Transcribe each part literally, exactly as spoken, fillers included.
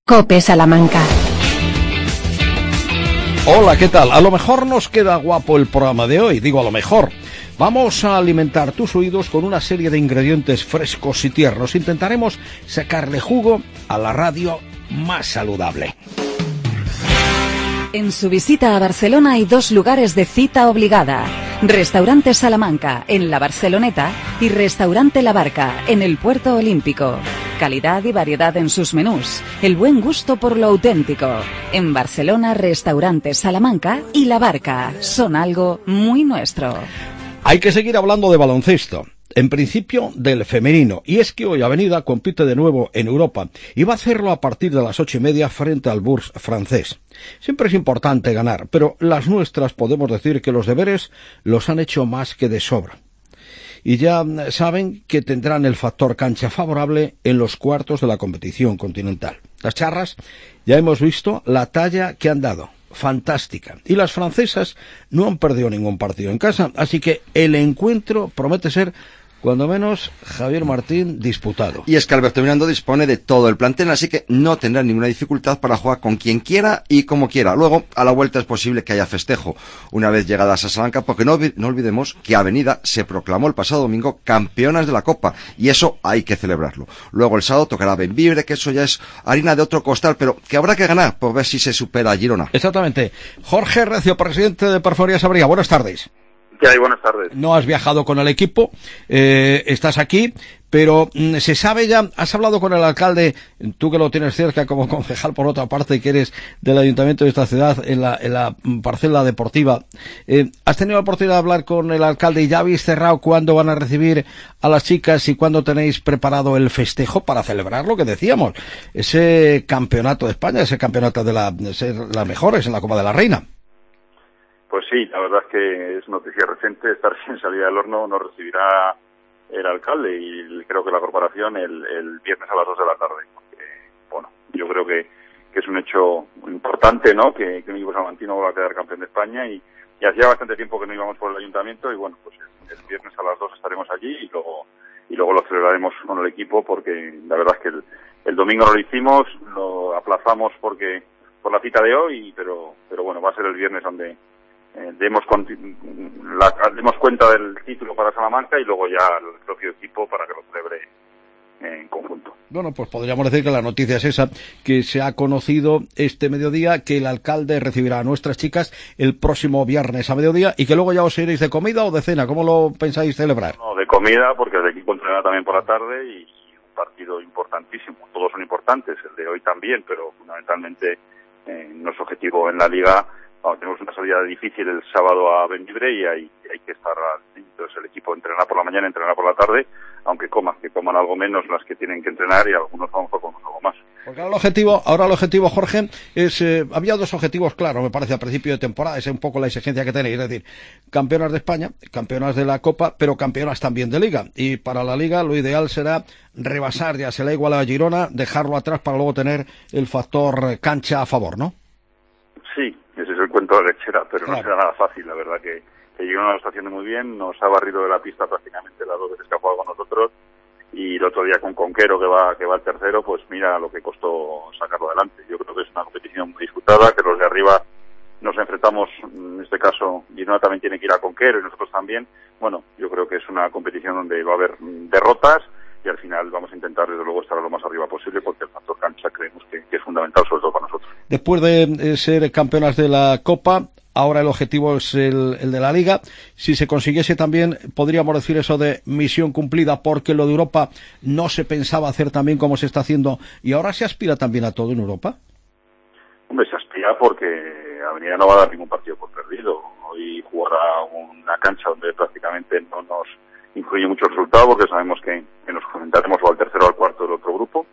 COPE Salamanca. Hola, ¿qué tal? A lo mejor nos queda guapo el programa de hoy, digo a lo mejor. Vamos a alimentar tus oídos con una serie de ingredientes frescos y tiernos. Intentaremos sacarle jugo a la radio más saludable. En su visita a Barcelona hay dos lugares de cita obligada. Restaurante Salamanca, en la Barceloneta, y Restaurante La Barca, en el Puerto Olímpico. Calidad y variedad en sus menús. El buen gusto por lo auténtico. En Barcelona, Restaurante Salamanca y La Barca son algo muy nuestro. Hay que seguir hablando de baloncesto. En principio del femenino, y es que hoy Avenida compite de nuevo en Europa y va a hacerlo a partir de las ocho y media frente al Bourg francés. Siempre es importante ganar, pero las nuestras podemos decir que los deberes los han hecho más que de sobra. Y ya saben que tendrán el factor cancha favorable en los cuartos de la competición continental. Las charras ya hemos visto la talla que han dado. Fantástica. Y las francesas no han perdido ningún partido en casa, así que el encuentro promete ser, cuando menos, Javier Martín, disputado. Y es que Alberto Miranda dispone de todo el plantel, así que no tendrá ninguna dificultad para jugar con quien quiera y como quiera. Luego, a la vuelta es posible que haya festejo una vez llegadas a Salamanca, porque no, no olvidemos que Avenida se proclamó el pasado domingo campeonas de la Copa, y eso hay que celebrarlo. Luego el sábado tocará Bembibre, que eso ya es harina de otro costal, pero que habrá que ganar por ver si se supera a Girona. Exactamente. Jorge Recio, presidente de Perforías Abría, buenas tardes. ¿Qué hay? Buenas tardes. No has viajado con el equipo, eh, estás aquí, pero mm, se sabe ya, has hablado con el alcalde, tú que lo tienes cerca como concejal por otra parte, que eres del ayuntamiento de esta ciudad, en la, en la parcela deportiva, eh, ¿has tenido la oportunidad de hablar con el alcalde y ya habéis cerrado cuándo van a recibir a las chicas y cuándo tenéis preparado el festejo para celebrar lo que decíamos, ese campeonato de España, ese campeonato de, la, de ser las mejores en la Copa de la Reina? Pues sí, la verdad es que es noticia reciente, está recién salida del horno, nos recibirá el alcalde y creo que la corporación el, el viernes a las dos de la tarde. Porque, bueno, yo creo que, que es un hecho importante, ¿no? Que, que un equipo salmantino va a quedar campeón de España y, y hacía bastante tiempo que no íbamos por el ayuntamiento y bueno, pues el, el viernes a las dos estaremos allí y luego y luego lo celebraremos con el equipo porque la verdad es que el, el domingo no lo hicimos, lo aplazamos porque por la cita de hoy, pero pero bueno, va a ser el viernes donde Eh, demos, la, demos cuenta del título para Salamanca y luego ya el propio equipo para que lo celebre en conjunto. Bueno, pues podríamos decir que la noticia es esa, que se ha conocido este mediodía que el alcalde recibirá a nuestras chicas el próximo viernes a mediodía y que luego ya os iréis de comida o de cena. ¿Cómo lo pensáis celebrar? No, de comida, porque el equipo entrenará también por la tarde y un partido importantísimo. Todos son importantes, el de hoy también, pero fundamentalmente eh, nuestro objetivo en la Liga. Bueno, tenemos una salida difícil el sábado a Bembibre y hay, hay que estar, entonces el equipo entrena por la mañana, entrena por la tarde, aunque coman, que coman algo menos las que tienen que entrenar y algunos vamos a comer algo más. Porque ahora el objetivo, ahora el objetivo, Jorge, es, eh, había dos objetivos claros, me parece, al principio de temporada, es un poco la exigencia que tenéis, es decir, campeonas de España, campeonas de la Copa, pero campeonas también de Liga, y para la Liga lo ideal será rebasar, ya se la iguala a Girona, dejarlo atrás para luego tener el factor cancha a favor, ¿no? Sí, ese es el cuento de lechera, pero claro. No será nada fácil, la verdad que, que Girona lo está haciendo muy bien, nos ha barrido de la pista prácticamente las dos veces que ha jugado con nosotros, y el otro día con Conquero, que va que va al tercero, pues mira lo que costó sacarlo adelante. Yo creo que es una competición muy disputada, que los de arriba nos enfrentamos, en este caso Girona también tiene que ir a Conquero y nosotros también. Bueno, yo creo que es una competición donde va a haber derrotas y al final vamos a intentar desde luego estar lo más arriba posible porque el factor cancha creemos que, que es fundamental sobre todo para nosotros. Después de eh, ser campeonas de la Copa, ahora el objetivo es el, el de la Liga. Si se consiguiese también, podríamos decir eso de misión cumplida, porque lo de Europa no se pensaba hacer también como se está haciendo y ahora se aspira también a todo en Europa. Hombre, se aspira porque Avenida no va a dar ningún partido por perdido. Hoy jugará una cancha donde prácticamente no nos influye mucho el resultado porque sabemos que, que nos comentaremos o al tercero o al cuarto del otro grupo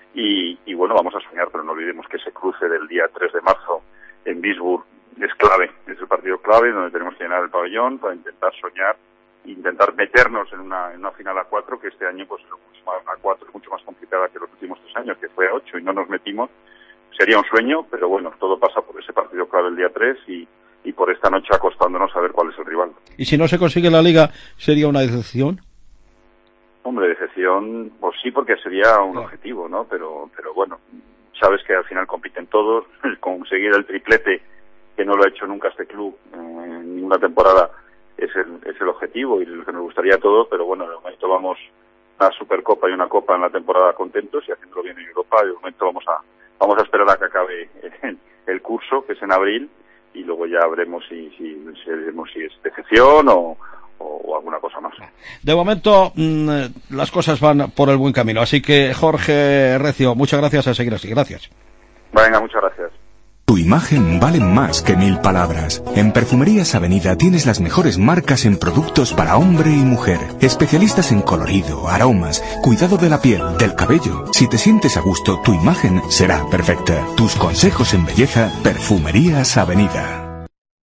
y, y bueno, vamos a soñar, pero no olvidemos que ese cruce del día tres de marzo en Bisburg es clave, es el partido clave donde tenemos que llenar el pabellón para intentar soñar, intentar meternos en una, en una final a cuatro que este año pues a cuatro es mucho más complicada que los últimos tres años, que fue a ocho y no nos metimos. Sería un sueño, pero bueno, todo pasa por ese partido clave el día tres y y por esta noche acostándonos a ver cuál es el rival. ¿Y si no se consigue la Liga, sería una decepción? Hombre, decepción, pues sí, porque sería un objetivo, ¿no? Pero pero bueno, sabes que al final compiten todos, conseguir el triplete, que no lo ha hecho nunca este club en ninguna temporada, es el, es el objetivo y lo que nos gustaría a todos, pero bueno, de momento vamos una Supercopa y una Copa en la temporada contentos y haciéndolo bien en Europa. De momento vamos a vamos a esperar a que acabe el, el curso, que es en abril, y luego ya veremos si si, si, veremos si es decepción o, o, o alguna cosa más. De momento mmm, las cosas van por el buen camino, así que Jorge Recio, muchas gracias, a seguir así, gracias. Venga, muchas gracias. Tu imagen vale más que mil palabras. En Perfumerías Avenida tienes las mejores marcas en productos para hombre y mujer. Especialistas en colorido, aromas, cuidado de la piel, del cabello. Si te sientes a gusto, tu imagen será perfecta. Tus consejos en belleza, Perfumerías Avenida.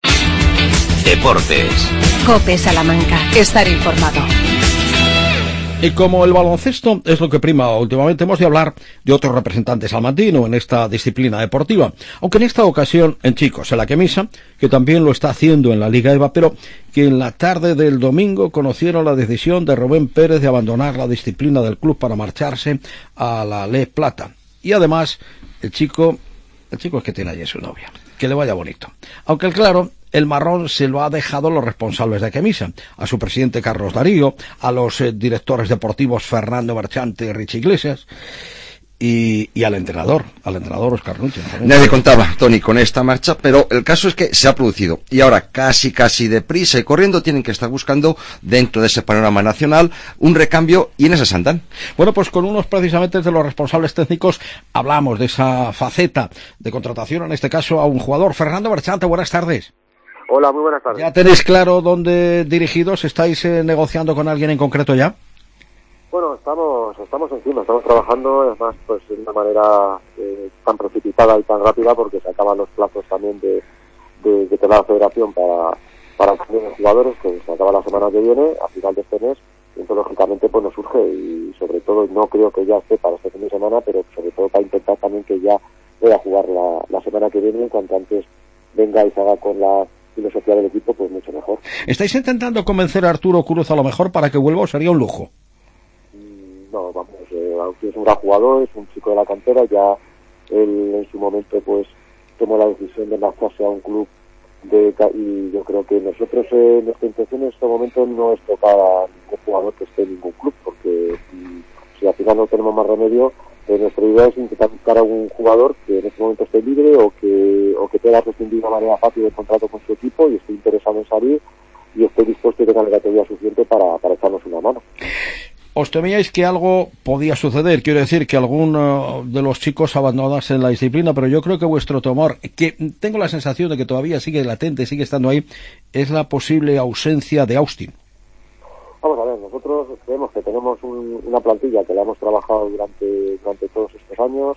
Deportes. COPE Salamanca. Estar informado. Y como el baloncesto es lo que prima últimamente, hemos de hablar de otro representante salmantino en esta disciplina deportiva, aunque en esta ocasión en chicos, en la Quemisa, que también lo está haciendo en la Liga EVA, pero que en la tarde del domingo conocieron la decisión de Rubén Pérez de abandonar la disciplina del club para marcharse a la Le Plata. Y además, el chico, el chico es que tiene allí su novia, que le vaya bonito. Aunque claro, el marrón se lo ha dejado los responsables de Quemisa, a su presidente Carlos Darío, a los eh, directores deportivos Fernando Marchante y Richie Iglesias, y, y al entrenador, al entrenador Oscar Nuche. Nadie contaba, Tony, con esta marcha, pero el caso es que se ha producido, y ahora casi casi deprisa y corriendo tienen que estar buscando, dentro de ese panorama nacional, un recambio, y en ese se andan. Bueno, pues con unos precisamente de los responsables técnicos hablamos de esa faceta de contratación, en este caso a un jugador. Fernando Marchante, buenas tardes. Hola, muy buenas tardes. ¿Ya tenéis claro dónde dirigidos? ¿Estáis eh, negociando con alguien en concreto ya? Bueno, estamos estamos encima, estamos trabajando, además pues de una manera eh, tan precipitada y tan rápida, porque se acaban los plazos también de, de, de toda la federación para para cambiar de jugadores, que se acaba la semana que viene, a final de este mes, y entonces lógicamente pues nos surge, y sobre todo no creo que ya esté para este fin de semana, pero sobre todo para intentar también que ya pueda jugar la, la semana que viene, en cuanto antes venga y se haga con la filosofía del equipo, pues mucho mejor. ¿Estáis intentando convencer a Arturo Cruz a lo mejor para que vuelva o sería un lujo? No, vamos, eh, aunque es un gran jugador, es un chico de la cantera, ya él en su momento pues tomó la decisión de marcharse a un club de, y yo creo que nosotros, eh, nuestra intención en este momento no es tocar a ningún jugador que esté en ningún club, porque si, si al final no tenemos más remedio, eh, nuestra idea es intentar buscar a un jugador que en este momento esté libre o que o que pueda rescindir de manera fácil el contrato con su equipo y esté interesado en salir y esté dispuesto y tenga la categoría suficiente para, para echarnos una mano. ¿Os temíais que algo podía suceder? Quiero decir, que alguno de los chicos abandonase la disciplina, pero yo creo que vuestro temor, que tengo la sensación de que todavía sigue latente, sigue estando ahí, es la posible ausencia de Austin. Vamos a ver, nosotros creemos que tenemos un, una plantilla que la hemos trabajado durante durante todos estos años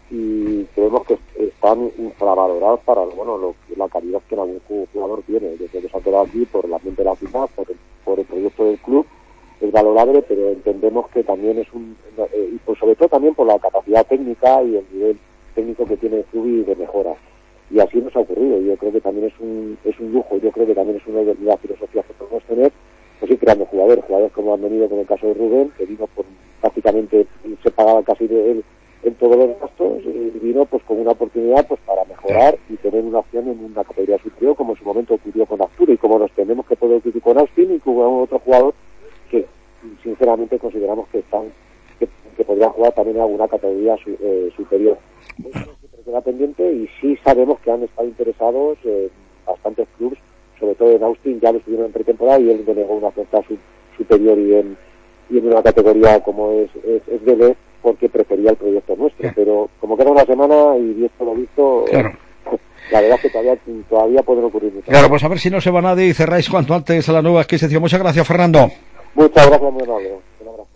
y creemos que están infravalorados para bueno lo, la calidad que algún jugador tiene. Yo creo que se ha quedado aquí por el ambiente de la ciudad, por el, por el proyecto del club, es valorable, pero entendemos que también es un, eh, y pues sobre todo también por la capacidad técnica y el nivel técnico que tiene el club y de mejora. Y así nos ha ocurrido. Yo creo que también es un es un lujo, yo creo que también es una de las filosofías que podemos tener, pues ir creando jugadores, jugadores como han venido con el caso de Rubén, que vino por prácticamente, se pagaba casi de él en todos los gastos, y vino pues con una oportunidad pues para mejorar y tener una opción en una categoría superior, como en su momento ocurrió con Arturo, y como nos tenemos que poder ocurrir con Austin y con otro jugador que sinceramente consideramos que están que, que podrían jugar también en alguna categoría su, eh, superior. Eso siempre queda pendiente, y sí sabemos que han estado interesados en bastantes clubes, sobre todo en Austin, ya lo estuvieron en pretemporada y él denegó una oferta su, superior y en, y en una categoría como es, es, es D B, porque prefería el proyecto nuestro. Claro. Pero como queda una semana y visto lo visto, claro. eh, la verdad es que todavía, todavía pueden ocurrir muchas Claro, cosas. Pues a ver si no se va nadie y cerráis cuanto antes a la nueva adquisición. Muchas gracias, Fernando. Muchas gracias, muy amable. Un abrazo.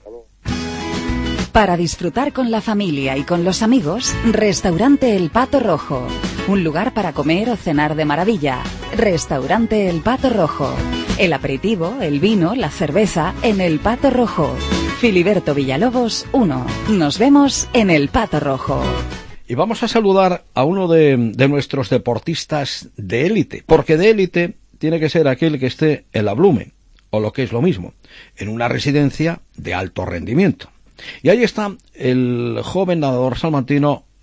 Para disfrutar con la familia y con los amigos, Restaurante El Pato Rojo. Un lugar para comer o cenar de maravilla. Restaurante El Pato Rojo. El aperitivo, el vino, la cerveza en El Pato Rojo. Filiberto Villalobos uno. Nos vemos en El Pato Rojo. Y vamos a saludar a uno de, de nuestros deportistas de élite. Porque de élite tiene que ser aquel que esté en la Blume, o lo que es lo mismo, en una residencia de alto rendimiento. Y ahí está el joven nadador salmantino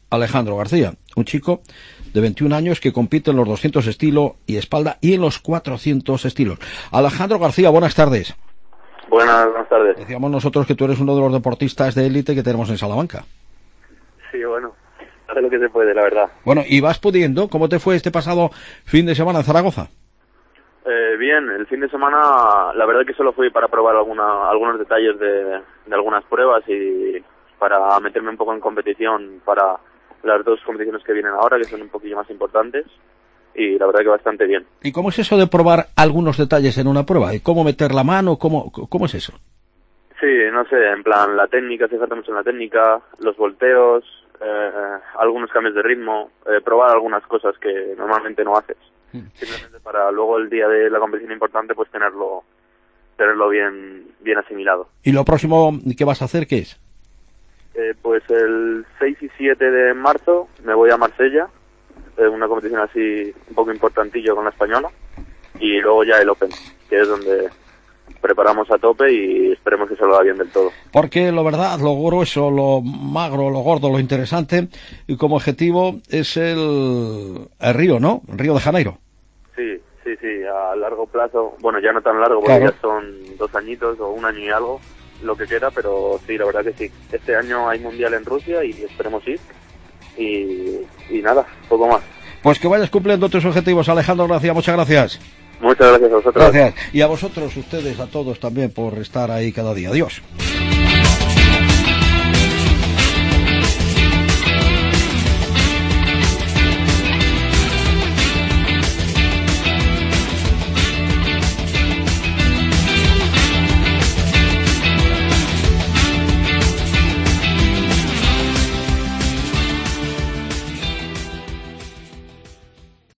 Alejandro García, un chico de veintiún años que compite en los doscientos estilo y espalda y en los cuatrocientos estilos. Alejandro García, buenas tardes. Buenas, buenas tardes. Decíamos nosotros que tú eres uno de los deportistas de élite que tenemos en Salamanca. Sí, bueno, hace lo que se puede, la verdad. Bueno, ¿y vas pudiendo? ¿Cómo te fue este pasado fin de semana en Zaragoza? Eh, bien, el fin de semana la verdad que solo fui para probar alguna, algunos detalles de, de algunas pruebas y para meterme un poco en competición para las dos competiciones que vienen ahora, que son un poquillo más importantes, y la verdad que bastante bien. ¿Y cómo es eso de probar algunos detalles en una prueba? ¿Y cómo meter la mano? ¿Cómo, cómo es eso? Sí, no sé, en plan la técnica, fíjate mucho en la técnica, los volteos, eh, algunos cambios de ritmo, eh, probar algunas cosas que normalmente no haces. Simplemente para luego el día de la competición importante pues tenerlo tenerlo bien bien asimilado. ¿Y lo próximo que vas a hacer qué es? Eh, pues el seis y siete de marzo me voy a Marsella, eh, una competición así un poco importantillo con la española, y luego ya el Open, que es donde preparamos a tope y esperemos que salga bien del todo. Porque lo verdad, lo grueso, lo magro, lo gordo, lo interesante, y como objetivo es el, el Río, ¿no? El Río de Janeiro. Sí, sí, sí, a largo plazo, bueno, ya no tan largo, porque claro, ya son dos añitos o un año y algo, lo que queda, pero sí, la verdad que sí. Este año hay mundial en Rusia y esperemos ir, y, y nada, poco más. Pues que vayas cumpliendo tus objetivos, Alejandro García, muchas gracias. Muchas gracias a vosotros. Gracias. Y a vosotros, ustedes, a todos también por estar ahí cada día. Adiós.